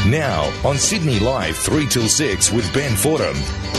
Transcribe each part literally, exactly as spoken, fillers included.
Now, on Sydney Live, three till six with Ben Fordham.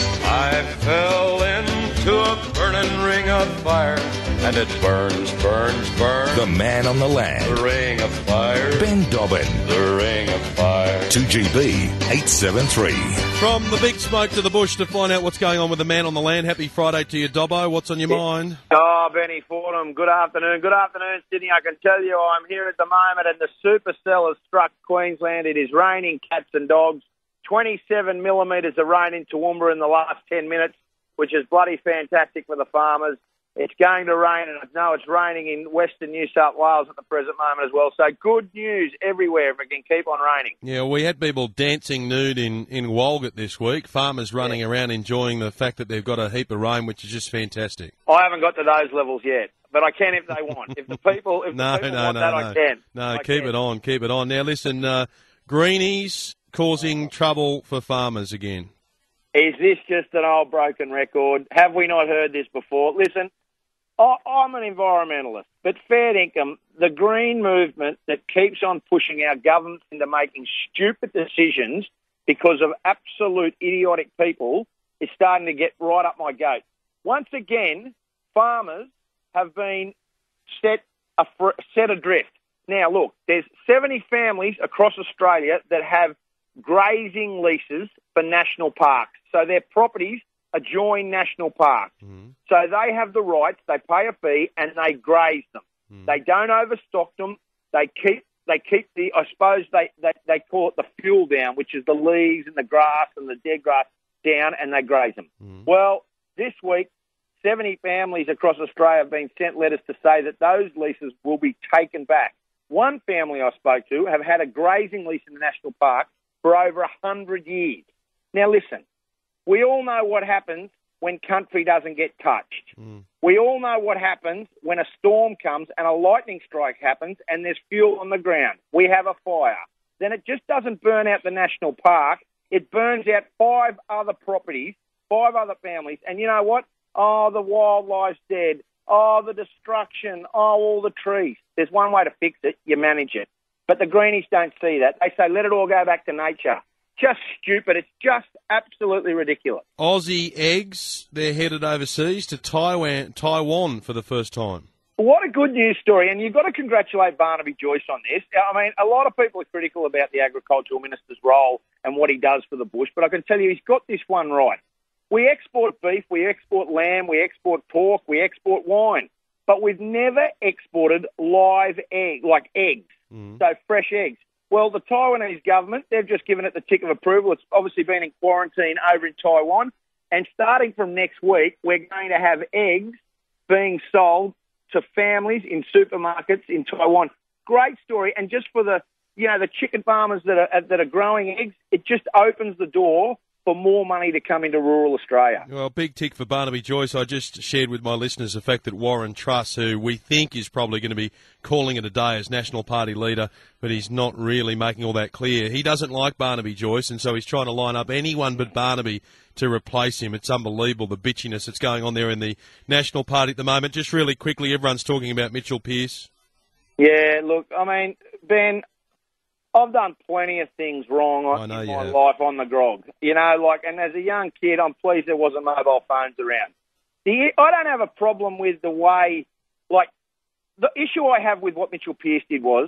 I fell into a burning ring of fire, and it burns, burns, burns. The man on the land. The ring of fire. Ben Dobbin. The ring of fire. two G B eight seven three. From the big smoke to the bush to find out what's going on with the man on the land. Happy Friday to you, Dobbo. What's on your mind? Oh, Benny Fordham, good afternoon. Good afternoon, Sydney. I can tell you I'm here at the moment and the supercell has struck Queensland. It is raining cats and dogs. twenty-seven millimetres of rain in Toowoomba in the last ten minutes, which is bloody fantastic for the farmers. It's going to rain, and I know it's raining in Western New South Wales at the present moment as well. So good news everywhere if it can keep on raining. Yeah, we had people dancing nude in, in Walgett this week, farmers running yeah. around enjoying the fact that they've got a heap of rain, which is just fantastic. I haven't got to those levels yet, but I can if they want. If the people, if no, the people no, want no, that, no. I can. No, I keep can. it on, keep it on. Now, listen, uh, greenies causing trouble for farmers again. Is this just an old broken record? Have we not heard this before? Listen, I, I'm an environmentalist, but fair income, the green movement that keeps on pushing our governments into making stupid decisions because of absolute idiotic people is starting to get right up my goat. Once again, farmers have been set, a, set adrift. Now, look, there's seventy families across Australia that have grazing leases for national parks. So their properties adjoin national parks. Mm-hmm. So they have the rights, they pay a fee, and they graze them. Mm-hmm. They don't overstock them. They keep they keep the, I suppose they, they, they call it the fuel down, which is the leaves and the grass and the dead grass down, and they graze them. Mm-hmm. Well, this week, seventy families across Australia have been sent letters to say that those leases will be taken back. One family I spoke to have had a grazing lease in the national park for over one hundred years. Now, listen, we all know what happens when country doesn't get touched. Mm. We all know what happens when a storm comes and a lightning strike happens and there's fuel on the ground. We have a fire. Then it just doesn't burn out the national park. It burns out five other properties, five other families. And you know what? Oh, the wildlife's dead. Oh, the destruction. Oh, all the trees. There's one way to fix it. You manage it. But the greenies don't see that. They say, let it all go back to nature. Just stupid. It's just absolutely ridiculous. Aussie eggs, they're headed overseas to Taiwan, Taiwan for the first time. What a good news story. And you've got to congratulate Barnaby Joyce on this. I mean, a lot of people are critical about the agricultural minister's role and what he does for the bush, but I can tell you he's got this one right. We export beef, we export lamb, we export pork, we export wine, but we've never exported live egg, like eggs, mm. so fresh eggs. Well, the Taiwanese government, they've just given it the tick of approval. It's obviously been in quarantine over in Taiwan. And starting from next week, we're going to have eggs being sold to families in supermarkets in Taiwan. Great story. And just for the, you know, the chicken farmers that are, that are growing eggs, it just opens the door for more money to come into rural Australia. Well, big tick for Barnaby Joyce. I just shared with my listeners the fact that Warren Truss, who we think is probably going to be calling it a day as National Party leader, but he's not really making all that clear. He doesn't like Barnaby Joyce, and so he's trying to line up anyone but Barnaby to replace him. It's unbelievable, the bitchiness that's going on there in the National Party at the moment. Just really quickly, everyone's talking about Mitchell Pearce. Yeah, look, I mean, Ben, I've done plenty of things wrong on, in my have. life on the grog. You know, like, and as a young kid, I'm pleased there wasn't mobile phones around. The, I don't have a problem with the way, like, the issue I have with what Mitchell Pearce did was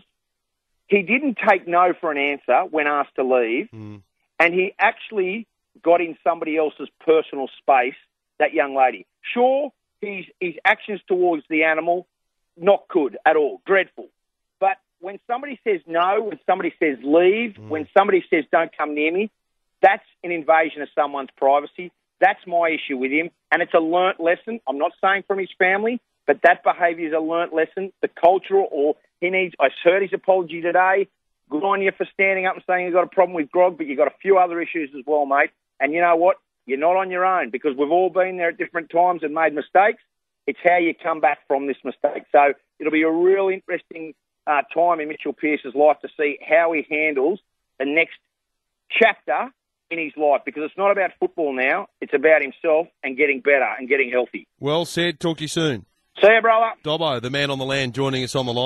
he didn't take no for an answer when asked to leave, mm. and he actually got in somebody else's personal space, that young lady. Sure, his, his actions towards the animal, not good at all, dreadful. But when somebody says no, when somebody says leave, mm. when somebody says don't come near me, that's an invasion of someone's privacy. That's my issue with him, and it's a learnt lesson. I'm not saying from his family, but that behaviour is a learnt lesson. The cultural, or he needs, I heard his apology today. Good on you for standing up and saying you've got a problem with grog, but you've got a few other issues as well, mate. And you know what? You're not on your own, because we've all been there at different times and made mistakes. It's how you come back from this mistake. So it'll be a real interesting Uh, time in Mitchell Pearce's life to see how he handles the next chapter in his life, because it's not about football now. It's about himself and getting better and getting healthy. Well said. Talk to you soon. See you, brother. Dobbo, the man on the land, joining us on the line.